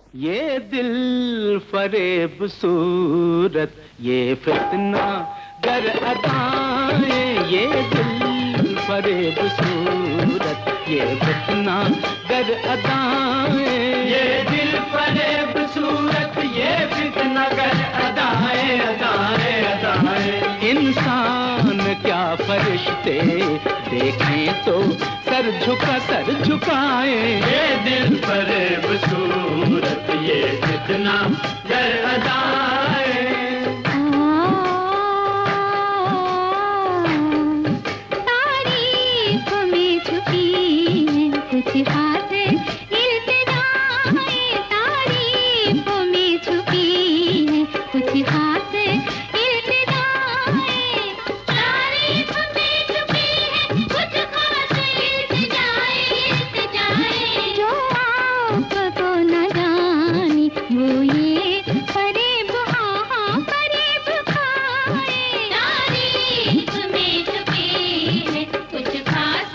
ये दिल फरेब सूरत, ये फितना गर अदाएं, ये दिल फरेब सूरत, ये फितना गर अदाएं, ये दिल फरेब सूरत, ये फितना गर अदाएं, अदाएं, अदाएं। इंसान क्या फरिश्ते देखें तो सर झुकाए। ये दिल फरेब सूरत, ये फितना गर अदाएं। तारीफ में छुपी है कुछ खास इल्तिजाएं, तारीफ में छुपी है कुछ खास इल्तिजाएं, तारीफ में छुपी है कुछ खास इल्तिजाएं, इल्तिजाएं। जो आपको न जानी वो ये फरेब, हाँ हाँ फरेब खाए। तारीफ में छुपी है कुछ खास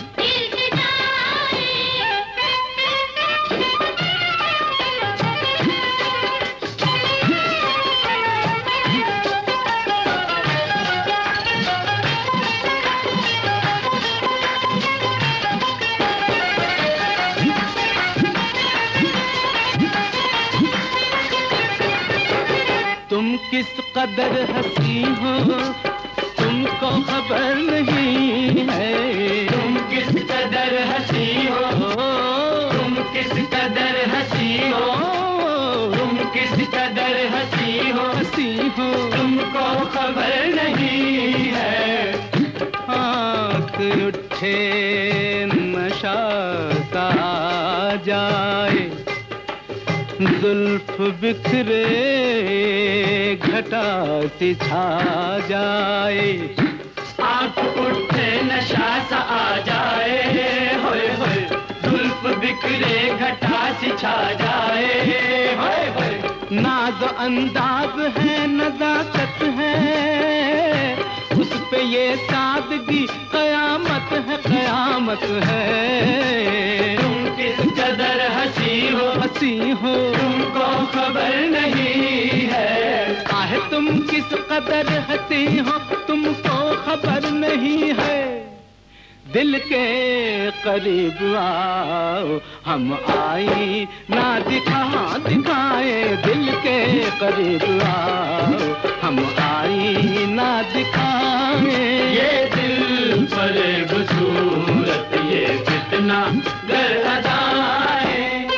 तुम किस कदर हंसी हो तुमको खबर नहीं है, तुम किस कदर हंसी हो, तुम किस कदर हंसी हो, तुम किस कदर हंसी हो, हंसी हो तुमको खबर नहीं है। आँख उठे नशा सा जाए, जुल्फ बिखरे घटा सी छा जाए, आँख उठे नशा सा आ जाए, होए होए जुल्फ बिखरे घटा सी छा जाए, होए होए। नाज़ अंदाज है नज़ाकत है, उस पे ये सादगी कयामत है, कयामत है। तुम किस कदर हंसी हो, हंसी हो तुमको खबर नहीं है। आहे तुम किस कदर हंसी हो तुमको खबर नहीं है। दिल के करीब आओ हम आई ना दिखाए, दिल के करीब आओ हम आई ना दिखाए। ये दिल फरेब सूरत, ये फितना गर अदाएं।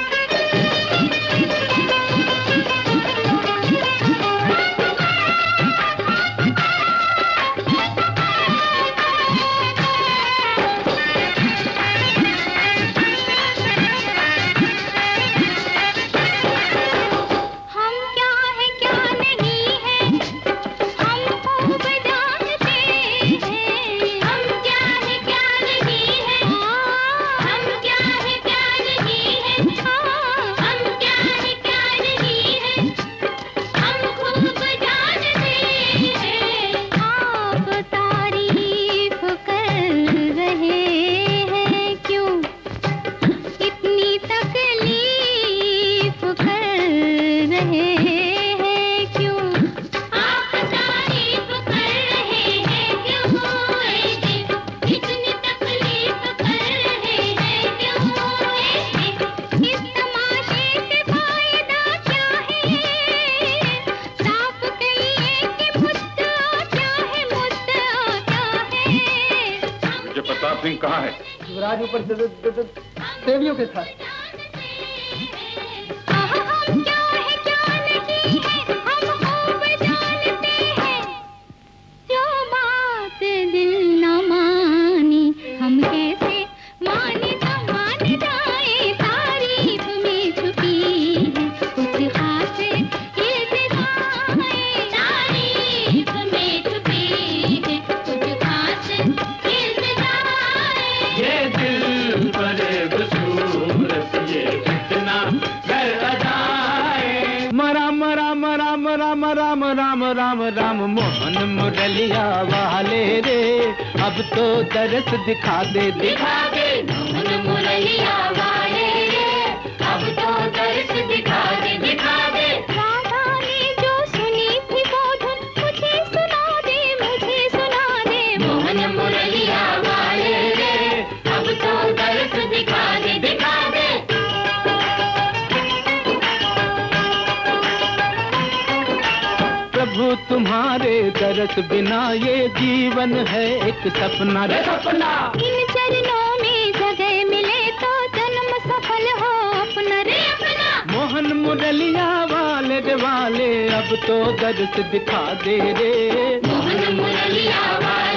सिंह कहाँ है? युवराज ऊपर देवियों के साथ। राम राम राम राम राम मोहन मुरलिया वाले रे, अब तो दरस दिखा दे मोहन मुरलिया वाले रे, अब तो दरस दिखा दरस बिना ये जीवन है एक सपना रे सपना। इन चरणों में जगह मिले तो जन्म सफल हो अपना रे अपना। मोहन मुरलिया वाले रे वाले अब तो दर्द दिखा दे रे। मोहन मुरलिया वाले